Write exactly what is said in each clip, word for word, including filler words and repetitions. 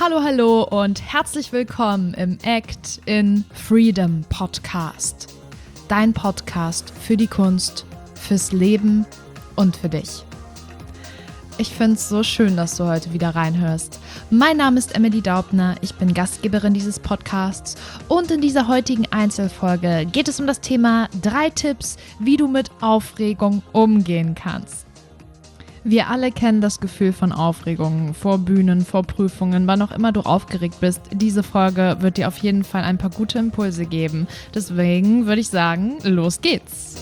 Hallo, hallo und herzlich willkommen im Act in Freedom Podcast. Dein Podcast für die Kunst, fürs Leben und für dich. Ich finde es so schön, dass du heute wieder reinhörst. Mein Name ist Emily Daubner, ich bin Gastgeberin dieses Podcasts und in dieser heutigen Einzelfolge geht es um das Thema drei Tipps, wie du mit Aufregung umgehen kannst. Wir alle kennen das Gefühl von Aufregung vor Bühnen, vor Prüfungen, wann auch immer du aufgeregt bist. Diese Folge wird dir auf jeden Fall ein paar gute Impulse geben. Deswegen würde ich sagen, los geht's!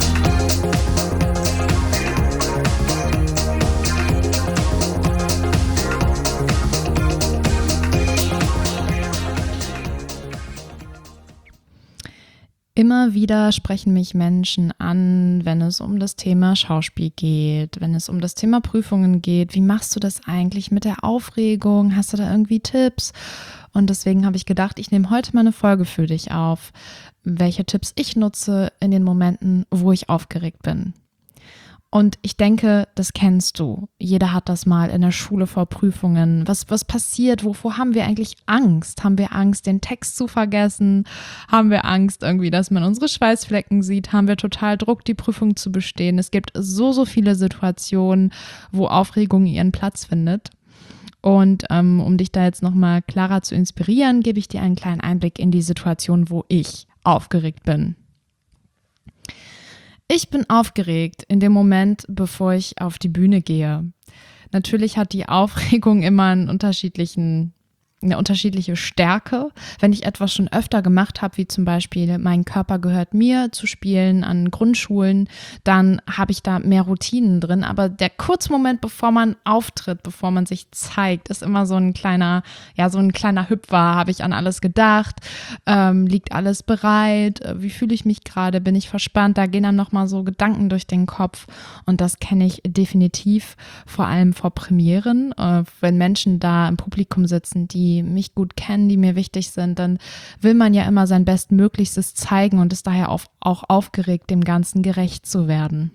Immer wieder sprechen mich Menschen an, wenn es um das Thema Schauspiel geht, wenn es um das Thema Prüfungen geht. Wie machst du das eigentlich mit der Aufregung? Hast du da irgendwie Tipps? Und deswegen habe ich gedacht, ich nehme heute mal eine Folge für dich auf, welche Tipps ich nutze in den Momenten, wo ich aufgeregt bin. Und ich denke, das kennst du. Jeder hat das mal in der Schule vor Prüfungen. Was, was passiert? Wovor haben wir eigentlich Angst? Haben wir Angst, den Text zu vergessen? Haben wir Angst irgendwie, dass man unsere Schweißflecken sieht? Haben wir total Druck, die Prüfung zu bestehen? Es gibt so, so viele Situationen, wo Aufregung ihren Platz findet. Und ähm, um dich da jetzt nochmal klarer zu inspirieren, gebe ich dir einen kleinen Einblick in die Situation, wo ich aufgeregt bin. Ich bin aufgeregt in dem Moment, bevor ich auf die Bühne gehe. Natürlich hat die Aufregung immer einen unterschiedlichen, eine unterschiedliche Stärke. Wenn ich etwas schon öfter gemacht habe, wie zum Beispiel Mein Körper gehört mir zu spielen an Grundschulen, dann habe ich da mehr Routinen drin. Aber der Kurzmoment, bevor man auftritt, bevor man sich zeigt, ist immer so ein kleiner, ja, so ein kleiner Hüpfer. Habe ich an alles gedacht? Ähm, liegt alles bereit? Wie fühle ich mich gerade? Bin ich verspannt? Da gehen dann nochmal so Gedanken durch den Kopf. Und das kenne ich definitiv, vor allem vor Premieren. Äh, wenn Menschen da im Publikum sitzen, die mich gut kennen, die mir wichtig sind, dann will man ja immer sein Bestmöglichstes zeigen und ist daher auch aufgeregt, dem Ganzen gerecht zu werden.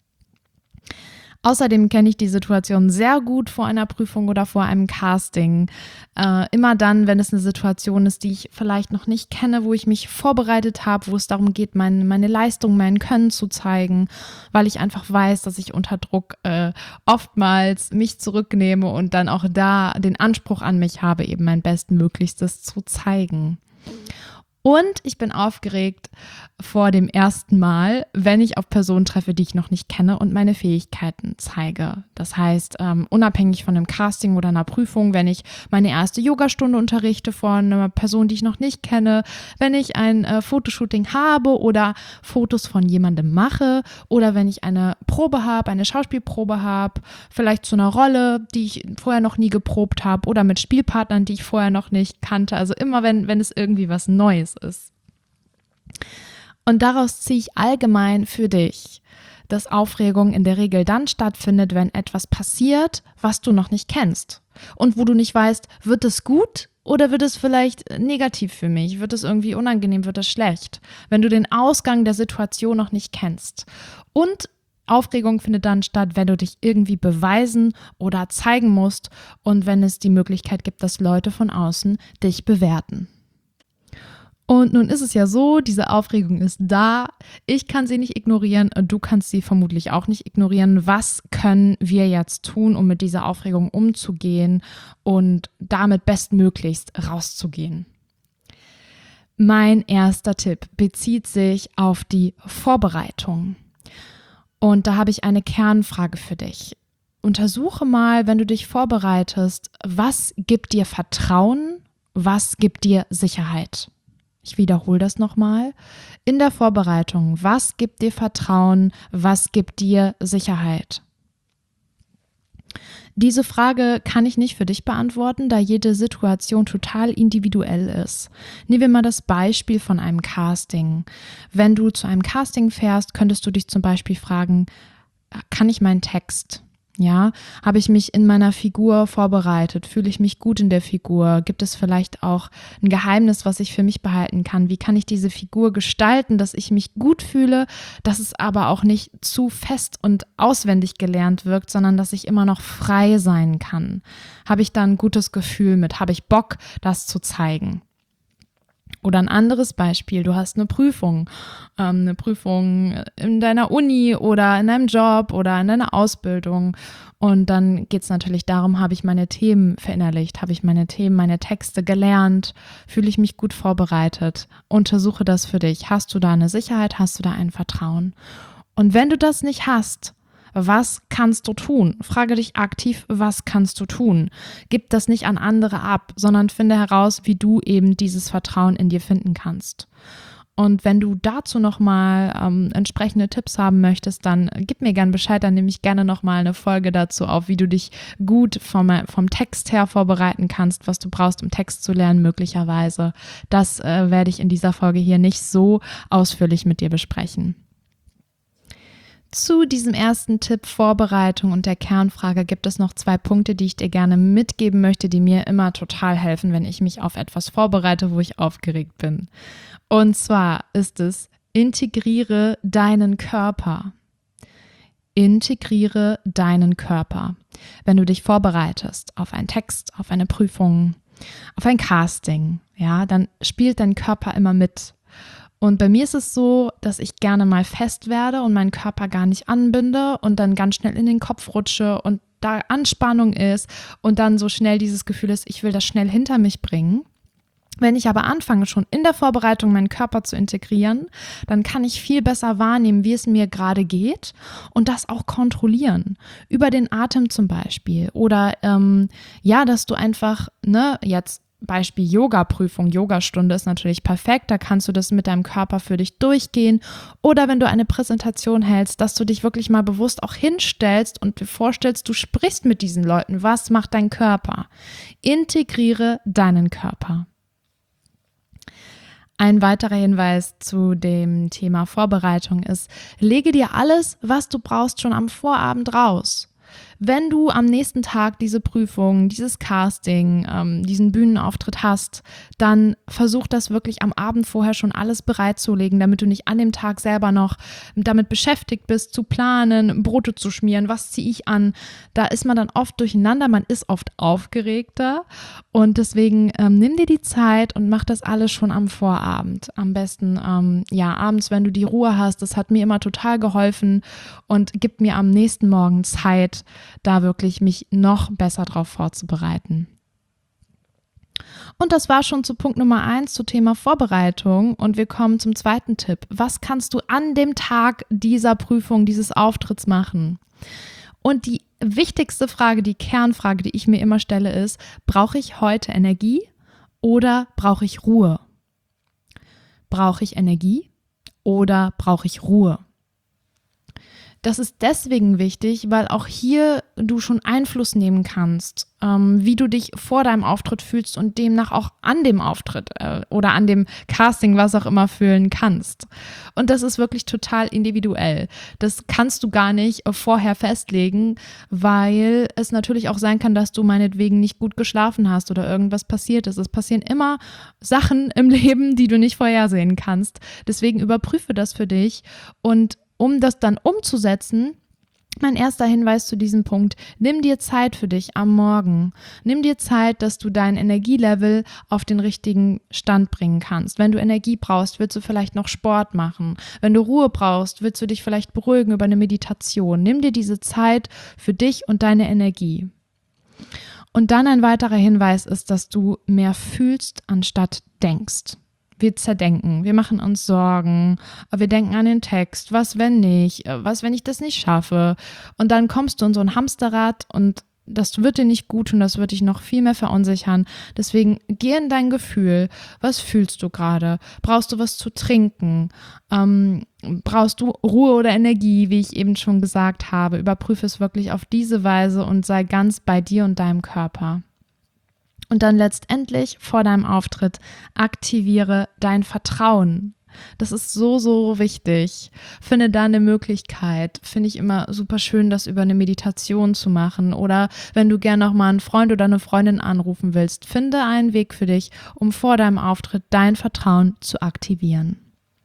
Außerdem kenne ich die Situation sehr gut vor einer Prüfung oder vor einem Casting. Äh, immer dann, wenn es eine Situation ist, die ich vielleicht noch nicht kenne, wo ich mich vorbereitet habe, wo es darum geht, mein, meine Leistung, mein Können zu zeigen, weil ich einfach weiß, dass ich unter Druck äh, oftmals mich zurücknehme und dann auch da den Anspruch an mich habe, eben mein Bestmöglichstes zu zeigen. Und ich bin aufgeregt vor dem ersten Mal, wenn ich auf Personen treffe, die ich noch nicht kenne und meine Fähigkeiten zeige. Das heißt, ähm, unabhängig von einem Casting oder einer Prüfung, wenn ich meine erste Yogastunde unterrichte von einer Person, die ich noch nicht kenne, wenn ich ein äh, Fotoshooting habe oder Fotos von jemandem mache oder wenn ich eine Probe habe, eine Schauspielprobe habe, vielleicht zu einer Rolle, die ich vorher noch nie geprobt habe oder mit Spielpartnern, die ich vorher noch nicht kannte. Also immer, wenn, wenn es irgendwie was Neues ist. Und daraus ziehe ich allgemein für dich, dass Aufregung in der Regel dann stattfindet, wenn etwas passiert, was du noch nicht kennst und wo du nicht weißt, wird es gut oder wird es vielleicht negativ für mich, wird es irgendwie unangenehm, wird es schlecht, wenn du den Ausgang der Situation noch nicht kennst. Und Aufregung findet dann statt, wenn du dich irgendwie beweisen oder zeigen musst und wenn es die Möglichkeit gibt, dass Leute von außen dich bewerten. Und nun ist es ja so, diese Aufregung ist da, ich kann sie nicht ignorieren, du kannst sie vermutlich auch nicht ignorieren. Was können wir jetzt tun, um mit dieser Aufregung umzugehen und damit bestmöglichst rauszugehen? Mein erster Tipp bezieht sich auf die Vorbereitung. Und da habe ich eine Kernfrage für dich. Untersuche mal, wenn du dich vorbereitest, was gibt dir Vertrauen, was gibt dir Sicherheit? Ich wiederhole das nochmal. In der Vorbereitung, was gibt dir Vertrauen, was gibt dir Sicherheit? Diese Frage kann ich nicht für dich beantworten, da jede Situation total individuell ist. Nehmen wir mal das Beispiel von einem Casting. Wenn du zu einem Casting fährst, könntest du dich zum Beispiel fragen, kann ich meinen Text? Ja, habe ich mich in meiner Figur vorbereitet? Fühle ich mich gut in der Figur? Gibt es vielleicht auch ein Geheimnis, was ich für mich behalten kann? Wie kann ich diese Figur gestalten, dass ich mich gut fühle, dass es aber auch nicht zu fest und auswendig gelernt wirkt, sondern dass ich immer noch frei sein kann? Habe ich da ein gutes Gefühl mit? Habe ich Bock, das zu zeigen? Oder ein anderes Beispiel, du hast eine Prüfung, ähm, eine Prüfung in deiner Uni oder in deinem Job oder in deiner Ausbildung, und dann geht es natürlich darum, habe ich meine Themen verinnerlicht, habe ich meine Themen, meine Texte gelernt, fühle ich mich gut vorbereitet, untersuche das für dich, hast du da eine Sicherheit, hast du da ein Vertrauen? Und wenn du das nicht hast, was kannst du tun? Frage dich aktiv, was kannst du tun? Gib das nicht an andere ab, sondern finde heraus, wie du eben dieses Vertrauen in dir finden kannst. Und wenn du dazu nochmal ähm, entsprechende Tipps haben möchtest, dann gib mir gerne Bescheid, dann nehme ich gerne nochmal eine Folge dazu auf, wie du dich gut vom, vom Text her vorbereiten kannst, was du brauchst, um Text zu lernen möglicherweise. Das äh, werde ich in dieser Folge hier nicht so ausführlich mit dir besprechen. Zu diesem ersten Tipp Vorbereitung und der Kernfrage gibt es noch zwei Punkte, die ich dir gerne mitgeben möchte, die mir immer total helfen, wenn ich mich auf etwas vorbereite, wo ich aufgeregt bin. Und zwar ist es: Integriere deinen Körper. Integriere deinen Körper. Wenn du dich vorbereitest auf einen Text, auf eine Prüfung, auf ein Casting, ja, dann spielt dein Körper immer mit. Und bei mir ist es so, dass ich gerne mal fest werde und meinen Körper gar nicht anbinde und dann ganz schnell in den Kopf rutsche und da Anspannung ist und dann so schnell dieses Gefühl ist, ich will das schnell hinter mich bringen. Wenn ich aber anfange, schon in der Vorbereitung meinen Körper zu integrieren, dann kann ich viel besser wahrnehmen, wie es mir gerade geht und das auch kontrollieren. Über den Atem zum Beispiel. Oder ähm, ja, dass du einfach, ne, jetzt Beispiel Yoga-Prüfung, Yogastunde ist natürlich perfekt, da kannst du das mit deinem Körper für dich durchgehen. Oder wenn du eine Präsentation hältst, dass du dich wirklich mal bewusst auch hinstellst und dir vorstellst, du sprichst mit diesen Leuten. Was macht dein Körper? Integriere deinen Körper. Ein weiterer Hinweis zu dem Thema Vorbereitung ist: Lege dir alles, was du brauchst, schon am Vorabend raus. Wenn du am nächsten Tag diese Prüfung, dieses Casting, ähm, diesen Bühnenauftritt hast, dann versuch das wirklich am Abend vorher schon alles bereitzulegen, damit du nicht an dem Tag selber noch damit beschäftigt bist, zu planen, Brote zu schmieren, was ziehe ich an. Da ist man dann oft durcheinander, man ist oft aufgeregter und deswegen ähm, nimm dir die Zeit und mach das alles schon am Vorabend. Am besten ähm, ja abends, wenn du die Ruhe hast. Das hat mir immer total geholfen und gibt mir am nächsten Morgen Zeit, da wirklich mich noch besser drauf vorzubereiten. Und das war schon zu Punkt Nummer eins, zu Thema Vorbereitung, und wir kommen zum zweiten Tipp. Was kannst du an dem Tag dieser Prüfung, dieses Auftritts machen? Und die wichtigste Frage, die Kernfrage, die ich mir immer stelle, ist: Brauche ich heute Energie oder brauche ich Ruhe? Brauche ich Energie oder brauche ich Ruhe? Das ist deswegen wichtig, weil auch hier du schon Einfluss nehmen kannst, ähm, wie du dich vor deinem Auftritt fühlst und demnach auch an dem Auftritt äh, oder an dem Casting, was auch immer, fühlen kannst. Und das ist wirklich total individuell. Das kannst du gar nicht vorher festlegen, weil es natürlich auch sein kann, dass du meinetwegen nicht gut geschlafen hast oder irgendwas passiert ist. Es passieren immer Sachen im Leben, die du nicht vorhersehen kannst. Deswegen überprüfe das für dich, und um das dann umzusetzen, mein erster Hinweis zu diesem Punkt: Nimm dir Zeit für dich am Morgen. Nimm dir Zeit, dass du dein Energielevel auf den richtigen Stand bringen kannst. Wenn du Energie brauchst, willst du vielleicht noch Sport machen. Wenn du Ruhe brauchst, willst du dich vielleicht beruhigen über eine Meditation. Nimm dir diese Zeit für dich und deine Energie. Und dann ein weiterer Hinweis ist, dass du mehr fühlst, anstatt denkst. Wir zerdenken, wir machen uns Sorgen, wir denken an den Text, was wenn nicht, was wenn ich das nicht schaffe, und dann kommst du in so ein Hamsterrad und das wird dir nicht gut tun, das wird dich noch viel mehr verunsichern. Deswegen geh in dein Gefühl, was fühlst du gerade, brauchst du was zu trinken, ähm, brauchst du Ruhe oder Energie, wie ich eben schon gesagt habe, überprüfe es wirklich auf diese Weise und sei ganz bei dir und deinem Körper. Und dann letztendlich vor deinem Auftritt aktiviere dein Vertrauen. Das ist so, so wichtig. Finde da eine Möglichkeit. Finde ich immer super schön, das über eine Meditation zu machen. Oder wenn du gerne noch mal einen Freund oder eine Freundin anrufen willst, finde einen Weg für dich, um vor deinem Auftritt dein Vertrauen zu aktivieren.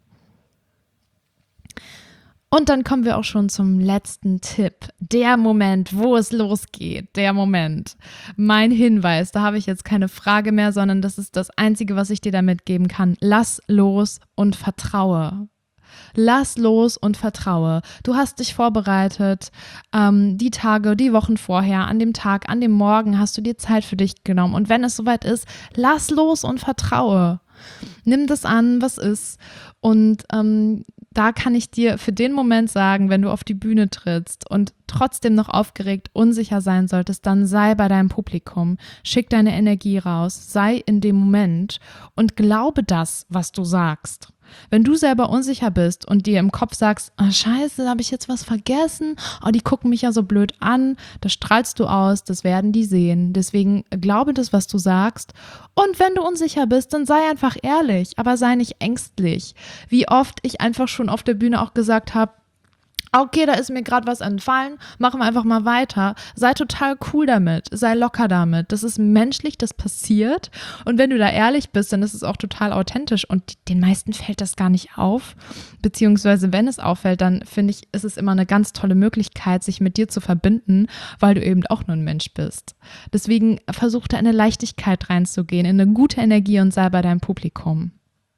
Und dann kommen wir auch schon zum letzten Tipp. Der Moment, wo es losgeht. Der Moment. Mein Hinweis, da habe ich jetzt keine Frage mehr, sondern das ist das Einzige, was ich dir da mitgeben kann. Lass los und vertraue. Lass los und vertraue. Du hast dich vorbereitet, ähm, die Tage, die Wochen vorher, an dem Tag, an dem Morgen hast du dir Zeit für dich genommen. Und wenn es soweit ist, lass los und vertraue. Nimm das an, was ist. Und ähm, da kann ich dir für den Moment sagen, wenn du auf die Bühne trittst und trotzdem noch aufgeregt, unsicher sein solltest, dann sei bei deinem Publikum, schick deine Energie raus, sei in dem Moment und glaube das, was du sagst. Wenn du selber unsicher bist und dir im Kopf sagst, oh, scheiße, habe ich jetzt was vergessen? Oh, die gucken mich ja so blöd an. Das strahlst du aus, das werden die sehen. Deswegen glaube das, was du sagst. Und wenn du unsicher bist, dann sei einfach ehrlich, aber sei nicht ängstlich. Wie oft ich einfach schon auf der Bühne auch gesagt habe, okay, da ist mir gerade was entfallen, machen wir einfach mal weiter. Sei total cool damit, sei locker damit. Das ist menschlich, das passiert. Und wenn du da ehrlich bist, dann ist es auch total authentisch. Und den meisten fällt das gar nicht auf. Beziehungsweise, wenn es auffällt, dann finde ich, ist es immer eine ganz tolle Möglichkeit, sich mit dir zu verbinden, weil du eben auch nur ein Mensch bist. Deswegen versuch da in eine Leichtigkeit reinzugehen, in eine gute Energie und sei bei deinem Publikum.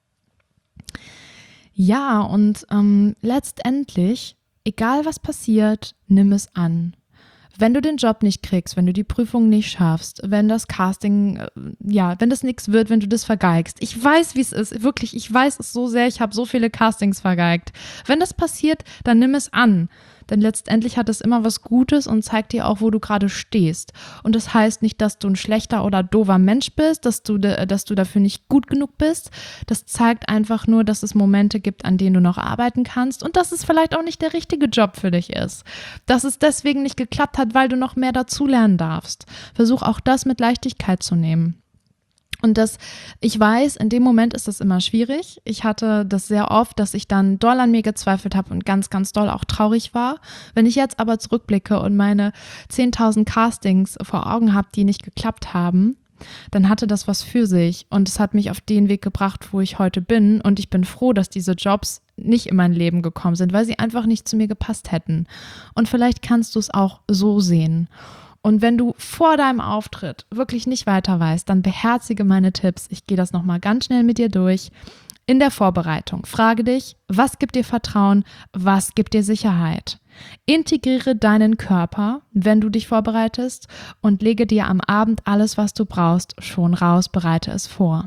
Ja, und ähm, letztendlich, egal was passiert, nimm es an. Wenn du den Job nicht kriegst, wenn du die Prüfung nicht schaffst, wenn das Casting, ja, wenn das nichts wird, wenn du das vergeigst. Ich weiß, wie es ist, wirklich, ich weiß es so sehr, ich habe so viele Castings vergeigt. Wenn das passiert, dann nimm es an. Denn letztendlich hat es immer was Gutes und zeigt dir auch, wo du gerade stehst. Und das heißt nicht, dass du ein schlechter oder doofer Mensch bist, dass du, de, dass du dafür nicht gut genug bist. Das zeigt einfach nur, dass es Momente gibt, an denen du noch arbeiten kannst und dass es vielleicht auch nicht der richtige Job für dich ist. Dass es deswegen nicht geklappt hat, weil du noch mehr dazulernen darfst. Versuch auch das mit Leichtigkeit zu nehmen. Und das, ich weiß, in dem Moment ist das immer schwierig. Ich hatte das sehr oft, dass ich dann doll an mir gezweifelt habe und ganz, ganz doll auch traurig war. Wenn ich jetzt aber zurückblicke und meine zehntausend Castings vor Augen habe, die nicht geklappt haben, dann hatte das was für sich. Und es hat mich auf den Weg gebracht, wo ich heute bin. Und ich bin froh, dass diese Jobs nicht in mein Leben gekommen sind, weil sie einfach nicht zu mir gepasst hätten. Und vielleicht kannst du es auch so sehen. Und wenn du vor deinem Auftritt wirklich nicht weiter weißt, dann beherzige meine Tipps. Ich gehe das nochmal ganz schnell mit dir durch. In der Vorbereitung frage dich, was gibt dir Vertrauen, was gibt dir Sicherheit? Integriere deinen Körper, wenn du dich vorbereitest und lege dir am Abend alles, was du brauchst, schon raus, bereite es vor.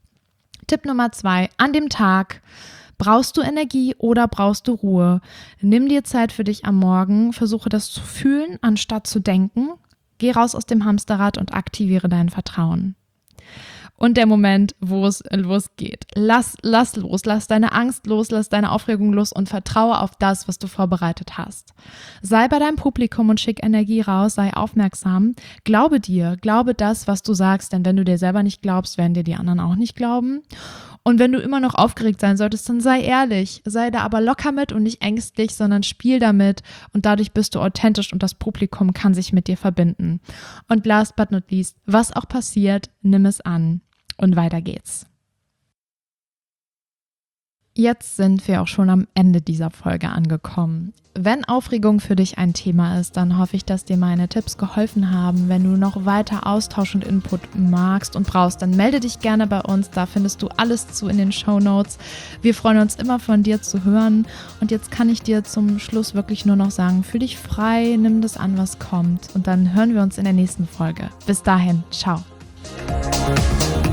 Tipp Nummer zwei, an dem Tag. Brauchst du Energie oder brauchst du Ruhe? Nimm dir Zeit für dich am Morgen, versuche das zu fühlen, anstatt zu denken. Geh raus aus dem Hamsterrad und aktiviere dein Vertrauen. Und der Moment, wo es losgeht. Lass, lass los, lass deine Angst los, lass deine Aufregung los und vertraue auf das, was du vorbereitet hast. Sei bei deinem Publikum und schick Energie raus, sei aufmerksam. Glaube dir, glaube das, was du sagst, denn wenn du dir selber nicht glaubst, werden dir die anderen auch nicht glauben. Und wenn du immer noch aufgeregt sein solltest, dann sei ehrlich, sei da aber locker mit und nicht ängstlich, sondern spiel damit und dadurch bist du authentisch und das Publikum kann sich mit dir verbinden. Und last but not least, was auch passiert, nimm es an und weiter geht's. Jetzt sind wir auch schon am Ende dieser Folge angekommen. Wenn Aufregung für dich ein Thema ist, dann hoffe ich, dass dir meine Tipps geholfen haben. Wenn du noch weiter Austausch und Input magst und brauchst, dann melde dich gerne bei uns. Da findest du alles zu in den Shownotes. Wir freuen uns immer von dir zu hören. Und jetzt kann ich dir zum Schluss wirklich nur noch sagen, fühl dich frei, nimm das an, was kommt. Und dann hören wir uns in der nächsten Folge. Bis dahin, ciao.